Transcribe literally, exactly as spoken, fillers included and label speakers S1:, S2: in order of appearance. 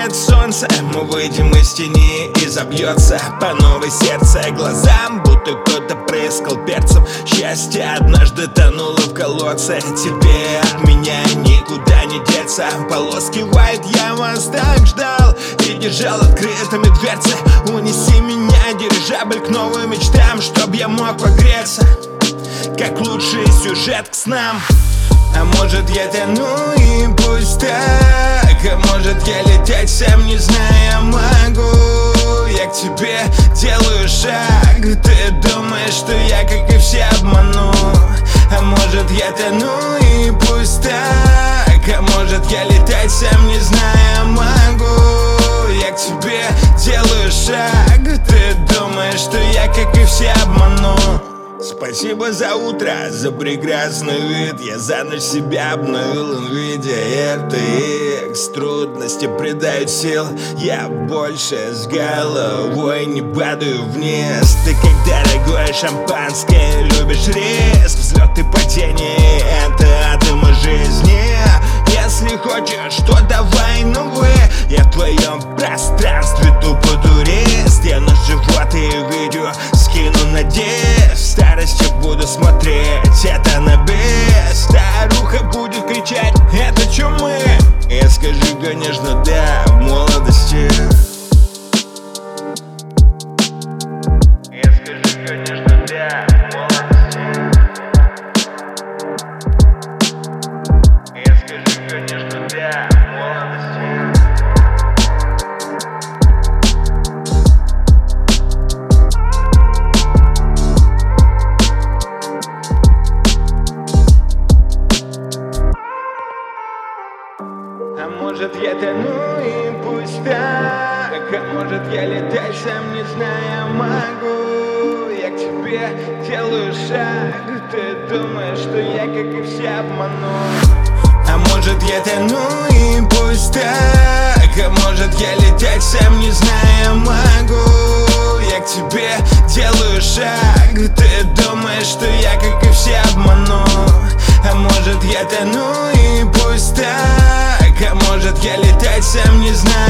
S1: выйдет солнце, мы выйдем из тени и забьется по новой сердце глазам, будто кто-то прыскал перцем. Счастье однажды тонуло в колодце, тебе от меня никуда не деться. Полоски white, я вас так ждал и держал открытыми дверцы. Унеси меня, дирижабль, к новым мечтам, чтоб я мог погреться, как лучший сюжет к снам. А может я тону и пусть так, а может я лететь сам не зная могу. Я к тебе делаю шаг, ты думаешь, что я как и все обману. А может я тону и пусть так, а может я летать сам не зная могу. Я к тебе делаю шаг, ты думаешь, что я как и все обману. Спасибо за утро, за прекрасный вид. Я за ночь себя обновил Nvidia эр ти экс. Трудности придают сил, я больше с головой не падаю вниз. Ты как дорогое шампанское, любишь риск. Взлет и падение — это атомы жизни. Если хочешь, то давай, ну вы. Я в твоем пространстве тупо турист. Я на живот и видео скину на диск. В старости буду смотреть это на бис. Старуха будет кричать: это чё мы? Я скажу, конечно, да, в молодости. Я скажу, конечно, да, в молодости. Я скажу, конечно, да, в молодости. А может я тону и пусть так, а может я летать сам не зная могу. Я к тебе делаю шаг, ты думаешь, что я как и все обману. А может я тону и пусть так, а может я летать сам не зная могу. Я к тебе делаю шаг, ты думаешь, что я как и все обману. А может я тону и пусть так, а может я летать сам не знаю.